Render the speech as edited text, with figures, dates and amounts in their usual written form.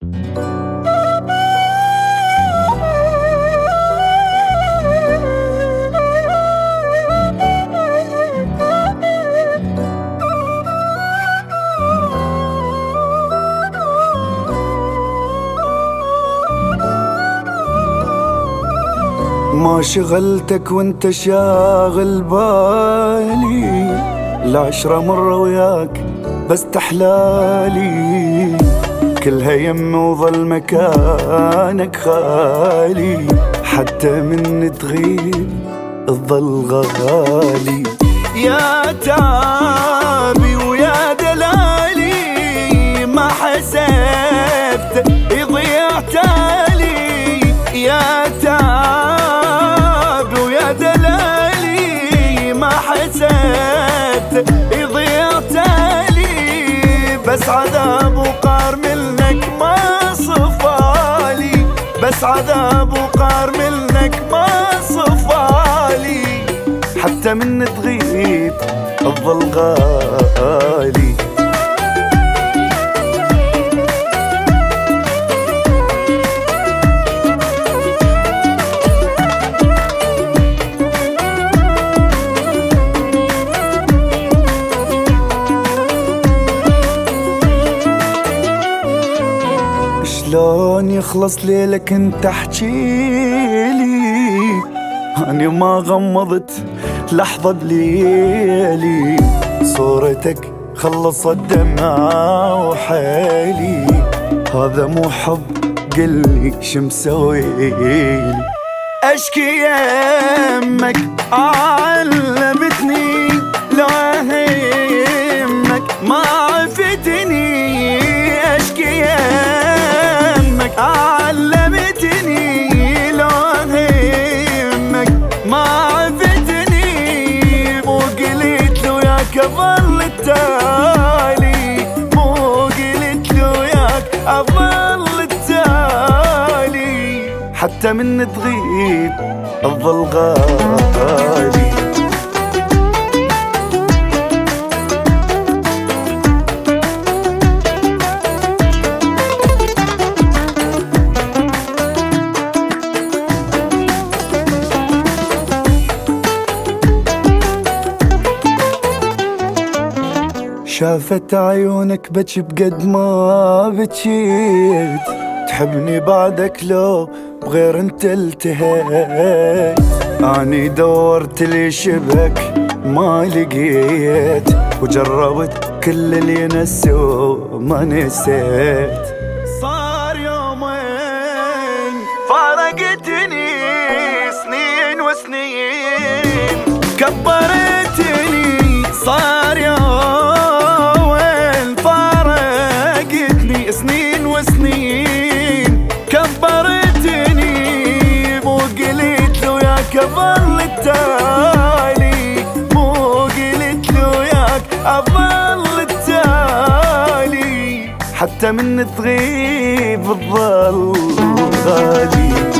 ما شغلتك وانت شاغل بالي، العشرة مرة وياك بس تحلالي، كلها يم وظل مكانك خالي، حتى من تغيب تظل غالي. يا تعبي ويا دلالي، ما حسبت يضيع تالي. يا تعبي ويا دلالي، ما حسبت يضيع تالي، بس عذاب وقار منك ما صفالي، بس عذاب وقار منك ما صفالي، حتى من تغيب تظل غالي. شلون يخلص ليلك انت احجيلي، اني ما غمضت لحظة بليلي، صورتك خلصت دمع وحيلي، هذا مو حب قلي شمسويلي. اشكي يمك علمتني لو اهمك ما عفتني، اشكي يمك علمتني لو اهمك ما عفتني، مو قلت له وياك اظل التالي، مو قلت له وياك اظل التالي، حتى من تغيب تظل غالي. شافت عيونك بكي بقد ما بكيت، تحبني بعدك لو بغير انت التهيت، اني دورت لي شبك ما لقيت، وجربت كل اللي ينسى وما نسيت. صار يومين فارقتني سنين وسنين كبرتني، صار يومين فارقتني سنين وسنين كبرتني، مو قلت له وياك اظل التالي، مو قلت له وياك اظل التالي، حتى من تغيب تظل غالي.